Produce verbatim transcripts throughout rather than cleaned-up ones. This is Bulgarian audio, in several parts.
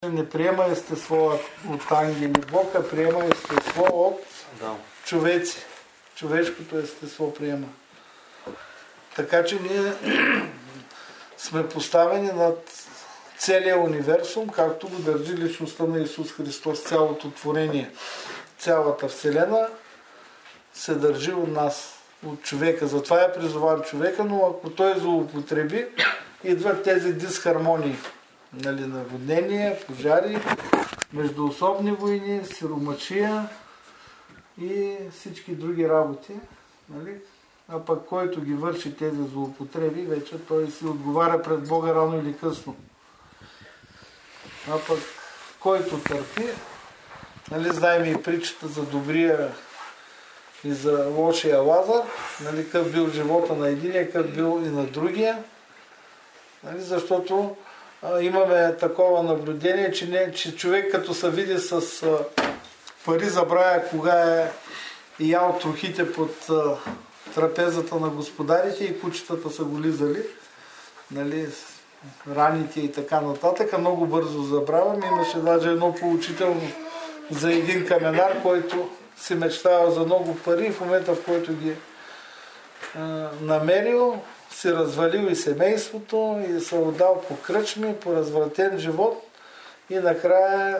Не приема естество от ангели Бог, а приема естество от да. човеци. Човешкото естество приема. Така че ние сме поставени над целия универсум, както го държи личността на Исус Христос, цялото творение. Цялата Вселена се държи от нас, от човека. Затова е призован човека, но ако той злоупотреби, идват тези дисхармонии. Нали, наводнения, пожари, междуособни войни, сиромачия и всички други работи. Нали? А пък който ги върши тези злоупотреби, вече той си отговаря пред Бога рано или късно. А пък който търпи, нали, знаем и притчата за добрия и за лошия Лазар, нали, къв бил живота на единия, къв бил и на другия, нали, защото имаме такова наблюдение, че, не, че човек като се види с а, пари забравя кога е ял трохите под а, трапезата на господарите и кучетата са го лизали, нали, раните и така нататък. Много бързо забравям. Имаше даже едно поучително за един каменар, който си мечтава за много пари и в момента, в който ги а, намерил, си развалил и семейството и се отдал по кръчми, по развратен живот и накрая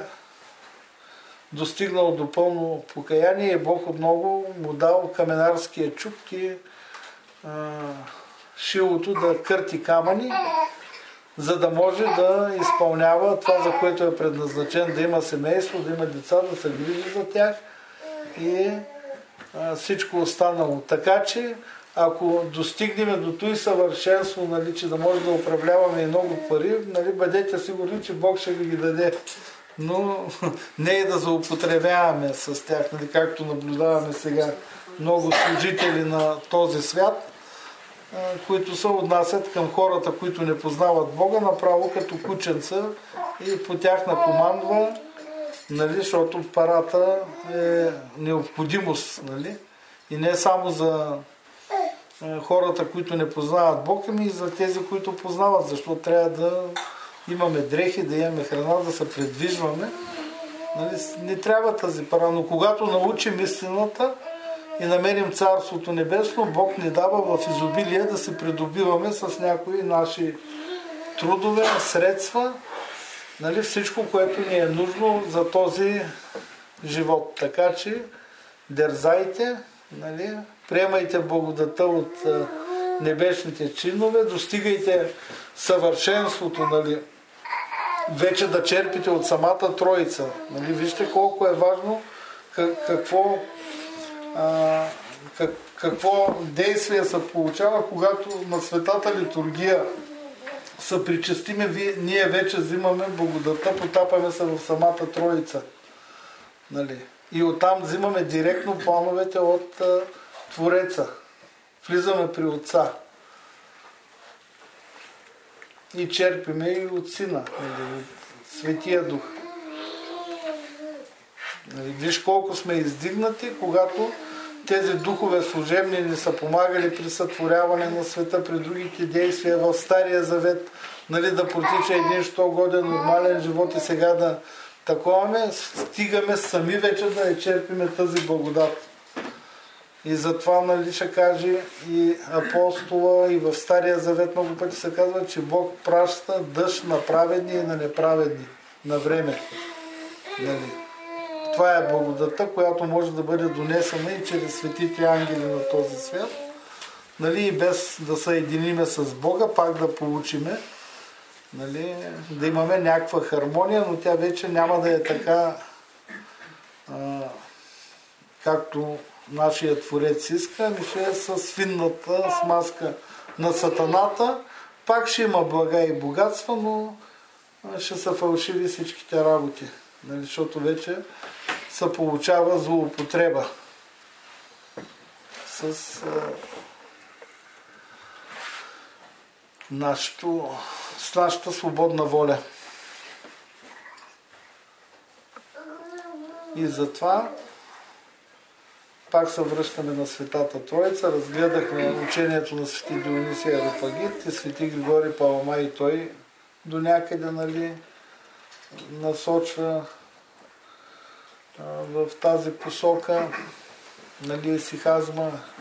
достигнал до пълно покаяние и Бог отново му дал каменарския чук и а, шилото да кърти камъни, за да може да изпълнява това, за което е предназначен, да има семейство, да има деца, да се грижи за тях и а, всичко останало. Така че ако достигнем до този съвършенство, нали, че да може да управляваме и много пари, нали, бъдете сигурни, че Бог ще ви ги даде. Но не е да злоупотребяваме с тях, нали, както наблюдаваме сега много служители на този свят, които се отнасят към хората, които не познават Бога, направо като кученца и по тях накомандва, нали, защото парата е необходимост. Нали, и не само за хората, които не познават Бог, ами и за тези, които познават, защото трябва да имаме дрехи, да имаме храна, да се предвижваме. Нали, не трябва тази пара, но когато научим истината и намерим Царството Небесно, Бог ни дава в изобилие да се придобиваме с някои наши трудове, средства, нали, всичко, което ни е нужно за този живот. Така че дързайте, нали, приемайте благодата от а, небесните чинове, достигайте съвършенството, нали, вече да черпите от самата Троица. Нали, вижте колко е важно как, какво, а, как, какво действие се получава, когато на светата литургия са причастими, ние вече взимаме благодата, потапаме се в самата Троица. Нали, и оттам взимаме директно плановете от а, Твореца. Влизаме при Отца. И черпиме и от Сина, от Светия Дух. Виж колко сме издигнати, когато тези духове служебни ни са помагали при сътворяване на света, при другите действия в Стария Завет, нали, да протича един сто годен нормален живот и сега да таковаме, стигаме сами вече да не черпиме тази благодат. И затова, нали, ще каже и апостола, и в Стария Завет много пъти се казва, че Бог праща дъжд на праведни и на неправедни на време. Нали. Това е благодата, която може да бъде донесена и чрез светите ангели на този свят. Нали, и без да съединиме с Бога, пак да получиме, нали, да имаме някаква хармония, но тя вече няма да е така, а, както нашия Творец иска, ами ще е с финната смазка на сатаната. Пак ще има блага и богатства, но ще са фалшиви всичките работи. Нали, защото вече се получава злоупотреба с а, нашето, с нашата свободна воля. И затова пак се връщаме на Светата Троица, разгледахме учението на свети Дионисий Ареопагит и свети Григорий Паламай и той до някъде, нали, насочва а, в тази посока, нали, есихазма